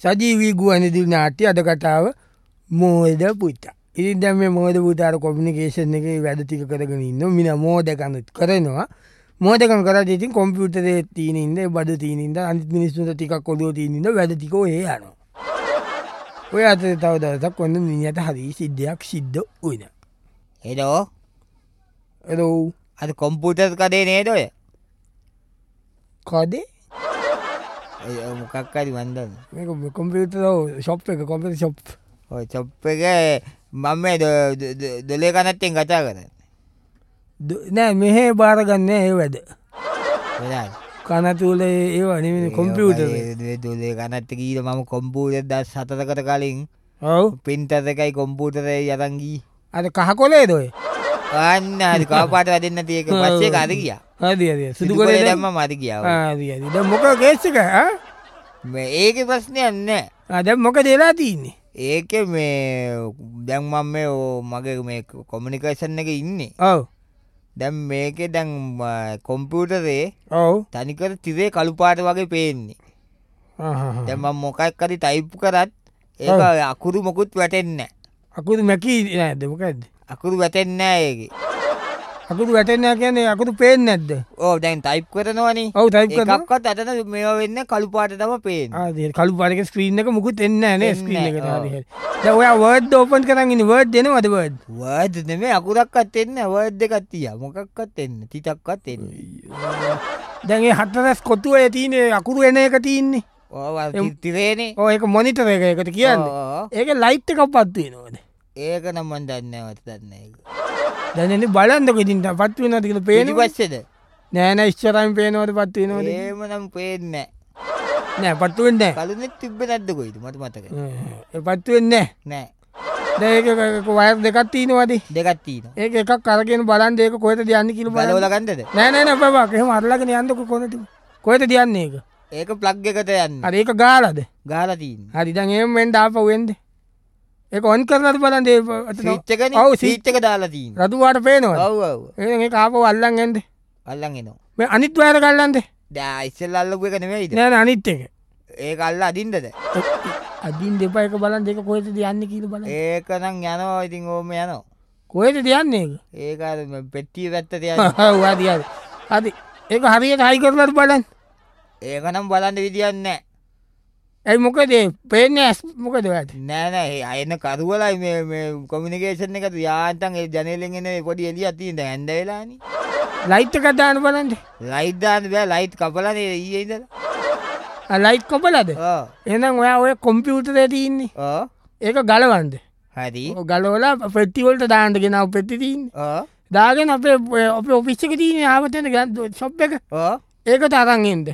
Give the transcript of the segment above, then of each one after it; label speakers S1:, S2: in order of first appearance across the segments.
S1: සජීවී ගුවන්විදුලි නාට්‍ය අද කතාව මෝද පුතා. ඉතින් දැන් මේ මෝද පුතාට කොමියුනිකේෂන් එකේ වැඩ ටික කරගෙන ඉන්නවා. මින මෝදකනුත් කරනවා. මෝදකම් කරද්දී ඉතින් කම්පියුටරේ තියෙන ඉඳ බඩ තියෙන ඉඳ අනිත් මිනිස්සුන්ට ටිකක් ඔළුව තියෙන ඉඳ වැඩ ටික ඔය යනවා. ඔය අතරේ තව දවසක් ඔන්න මිනිහට හරි සිද්ධියක් සිද්ධ වුණා.
S2: එදෝ
S1: එදෝ
S2: අද කොම්පියුටර් කඩේ නේද ඔය?
S1: කඩේ?
S2: මොකක් හරි මන් දන්නේ.
S1: මේක කම්පියුටර් ෂොප් එක කම්පියුටර් ෂොප්.
S2: ඔය ෂොප් එක මම මේ දොලේ කනත්තෙන් කතා කරන්නේ.
S1: නෑ මෙහෙ බාරගන්නේ ඒ වැඩ.
S2: මොනවාද?
S1: කනතුල ඒව නෙමෙයි කම්පියුටර්.
S2: දොලේ කනත්ත කීර මම කොම්පියුටර් දවස් 7කට කලින්
S1: ඔව්
S2: printer එකයි කොම්පියුටරේ යරන් ගියේ.
S1: අර කහ කොලේද ඔය?
S2: අන්න හරි කවපාට වැඩෙන්න නැති එක පස්සේ කාද ගියා.
S1: හරි
S2: සුදු කොලේ දැම්මම හරි ගියා.
S1: හරි. දැන් මොකද කේස් එක?
S2: මේ ඒකේ ප්‍රශ්නයක් නෑ.
S1: දැන් මොකද වෙලා තියෙන්නේ?
S2: ඒකේ මේ දැන් මම මේ මගේ මේ කොමියුනිකේෂන් එකේ ඉන්නේ.
S1: ඔව්.
S2: දැන් මේකේ දැන් කොම්පියුටරේ
S1: ඔව්
S2: තනිකර තිරේ කළු පාට වගේ පේන්නේ. දැන් මම මොකක් හරි ටයිප් කරත් ඒක අකුරු මොකුත් වැටෙන්නේ නැහැ.
S1: අකුරු මැකී නේද මොකද්ද?
S2: අකුරු වැටෙන්නේ නැහැ ඒකේ.
S1: අකුරු වැටෙන්නේ නැහැ කියන්නේ අකුරු පේන්නේ නැද්ද?
S2: ඔව් දැන් ටයිප් කරනවනේ.
S1: ඔව් ටයිප් කරනවා.
S2: එකක්වත් අතන මේවා වෙන්නේ කළු පාට තමයි පේන්නේ.
S1: හරි කළු පාටක ස්ක්‍රීන් එක මුකුත් එන්නේ නැහැ නේ ස්ක්‍රීන් එකට. හරි හරි. දැන් ඔයා වර්ඩ් ඕපන් කරන් ඉන්නේ වර්ඩ් දෙනවද වර්ඩ්?
S2: වර්ඩ් නෙමෙයි අකුරක්වත් එන්නේ නැහැ. වර්ඩ් එකක් තියා. මොකක්වත් එන්නේ. තිතක්වත් එන්නේ.
S1: දැන් ඒ හතරස් කොටුවේ තියෙන අකුරු එන එක තියෙන්නේ.
S2: ඔව් තිරේනේ.
S1: ඔව් ඒක මොනිටර් එකකට කියන්නේ. ඒකේ ලයිට් එකක් පත් වෙනවද?
S2: ඒක නම් මන් දන්නේ නැහැ. දන්නේ ඒක.
S1: දැන් එන්නේ බලන්නකො ඉතින් පත් වෙනවද කියලා පේන්නේ.
S2: ඊපස්සේද?
S1: නෑ නෑ ඉස්සරහින් පේනවද පත් වෙනවද?
S2: එහෙම නම් පේන්නේ
S1: නෑ පත් වෙන්නේ නෑ.
S2: කලුනේ තිබ්බේ නැද්ද කොයිද මට මතකයි.
S1: ඒ පත් වෙන්නේ
S2: නෑ.
S1: දැන් ඒක වයර් දෙකක් තියෙනවද?
S2: දෙකක් තියෙනවා.
S1: ඒක එකක් අරගෙන බලන්න ඒක කොහෙද යන්නේ කියලා බලන්න.
S2: බලවලා ගන්නද?
S1: නෑ නෑ නෑ බබා එහෙම අරලාගෙන යන්නකො කොහෙද යන්නේ ඒක?
S2: ඒක ප්ලග් එකට යන්නේ.
S1: හරි ඒක ගාලාද?
S2: ගාලා තියෙන්නේ.
S1: හරි දැන් එහෙම වෙන්න ආපහු වෙන්නේ. ඒක ඔන් කරලාද බලන්න ඒ
S2: ස්විච් එකනේ. ඔව් ස්විච් එක දාලා තියෙන්නේ.
S1: රතු පාට පේනවද?
S2: ඔව් ඔව්.
S1: එහෙනම් ඒක ආපහු අල්ලන් එන්න.
S2: අල්ලන් එනවා.
S1: මේ අනිත් වයර ගල්ලන්ද?
S2: දැන් ඉස්සෙල්ලා අල්ලපු එක නෙමෙයිද?
S1: නෑ නෑ අනිත් එක.
S2: ඒක අල්ල අදින්නද?
S1: අදින් දෙපා එක බලන්න ඒක කොහෙද යන්නේ කියලා බලන්න.
S2: ඒක නම් යනවා ඉතින් ඕම යනවා.
S1: කොහෙද යන්නේ ඒක?
S2: ඒක අර පෙට්ටිය පැත්තට යන්නේ.
S1: ඔව් හරි හරි. හරි. ඒක හරියට හයි කරලාද බලන්න.
S2: ඒක නම් බලන්න විදියක් නැහැ.
S1: ඒ මොකද පේන්නේ මොකද ඔයාට?
S2: නෑ නෑ එන කරුවලයි මේ කොමියුනිකේෂන් එකට යාන්තම් ඒ ජනේලෙන් එන පොඩි එළියක් තියෙන දැන් ඇඳ වෙලානේ.
S1: ලයිට් එකක් දාන්න බලන්න.
S2: ලයිට් දාන්න බෑ ලයිට් කපලානේ ඊයේ ඉඳලා.
S1: ලයිට් කපලාද?
S2: ඔව්.
S1: එහෙනම් ඔයා ඔය කම්පියුටරේ තියෙන්නේ.
S2: ඔව්.
S1: ඒක ගලවන්න.
S2: හරි.
S1: ඔය ගලවලා පෙට්ටි වලට දාන්න ගෙනාව පෙට්ටි තියෙන්නේ.
S2: ඔව්.
S1: දාගෙන අපේ ඔෆිස් එකේ තියෙන ආවතන ෂොප් එක.
S2: ඔව්.
S1: ඒකට අරන් එන්න.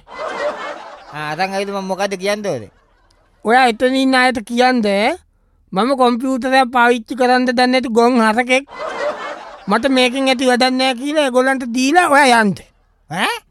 S2: අරන් ආයිද මම මොකද්ද කියන්නේ ඕනේ?
S1: ඔයා එතන ඉන්න අයට කියන්න මම කොම්පියුටරයක් පාවිච්චි කරන්න දන්නේ නැති ගොන් හරකෙක් මට මේකෙන් ඇති වැඩක් නැහැ කියලා ඒගොල්ලන්ට දීලා ඔයා යන්න.
S2: ඈ